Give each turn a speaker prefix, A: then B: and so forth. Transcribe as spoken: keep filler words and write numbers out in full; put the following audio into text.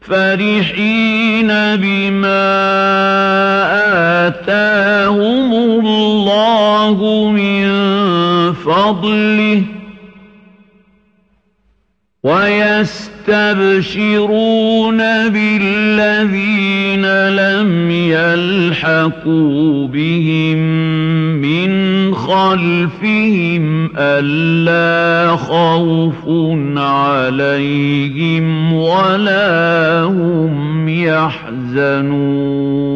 A: فرحين بما آتاهم الله من فضله ويستبشرون بالذين لم يلحقوا بهم من خلفهم ألا خوف عليهم ولا هم يحزنون